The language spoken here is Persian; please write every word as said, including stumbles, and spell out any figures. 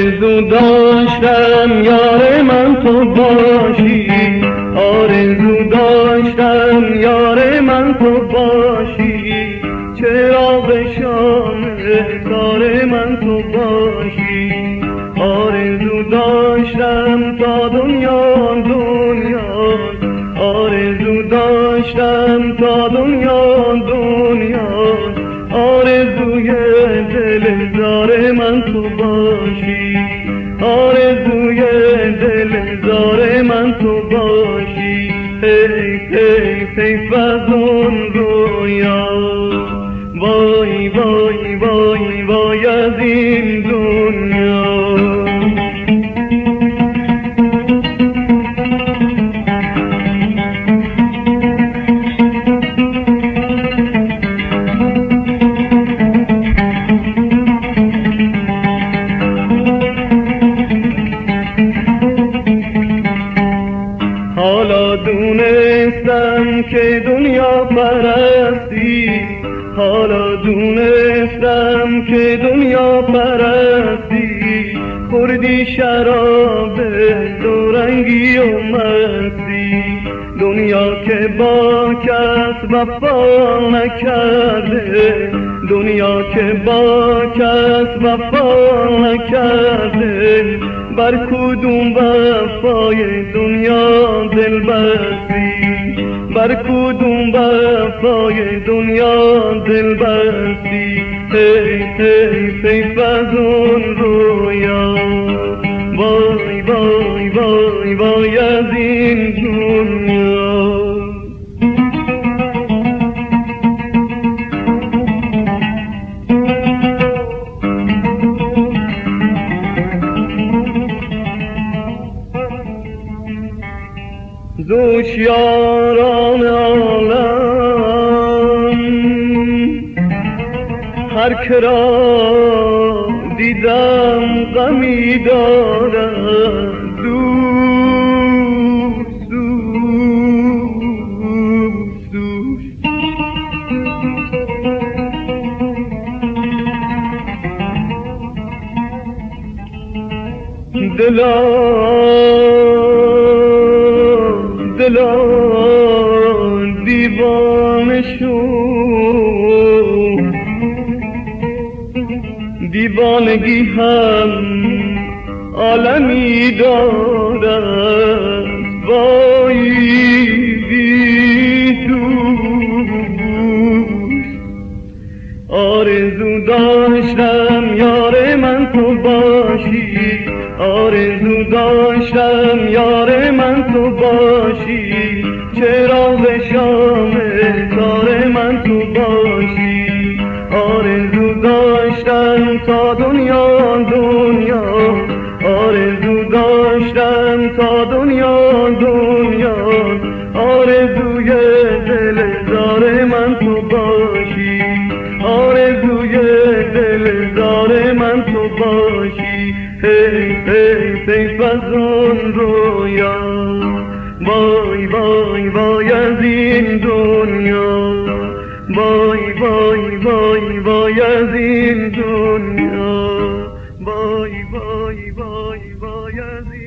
آرزو داشتم یار من تو باشی، آرزو داشتم یار من تو باشی، چرا به شام کار من تو باشی. آرزو داشتم تا دنیا دنیا، آرزو داشتم تا دنیا دنیا، آرزوی دل زار من تو باشی، آرزوی دل زار من تو باشی. هی هی حیف از اون رویا، وای وای وای وای از این دنیا. حالا دونستم که دنیا پرستی، حالا دونستم که دنیا پرستی، خوردی شراب دورنگی و مستی. دنیا که با کس وفا نکرده، دنیا که با کس وفا نکرده، بر کدوم وفای دنیا دل بستی، بر کدوم وفای دنیا دل بستی. هی هی حیف از اون رویا، وای وای وای وای از این دنیا. دوشیاران عالم هر که را دیدم غمی دارد، دوست دوست دوست. دلا دلا دیوانه شو، دیوانگی هم عالمی دارد، وای بی دوست. آرزو داشتم یار من تو باشی، آرزو داشتم یار من تو باشی، چرا به شام کار من تو باشی. آرزو داشتم تا دنیا دنیا، آرزو داشتم تا دنیا دنیا، آرزوی دل زار من تو باشی، آرزوی دل زار من تو باشی. هی هی حیف از اون رویا، وای وای وای از این دنیا، وای وای وای وای از این دنیا، وای وای وای وای از این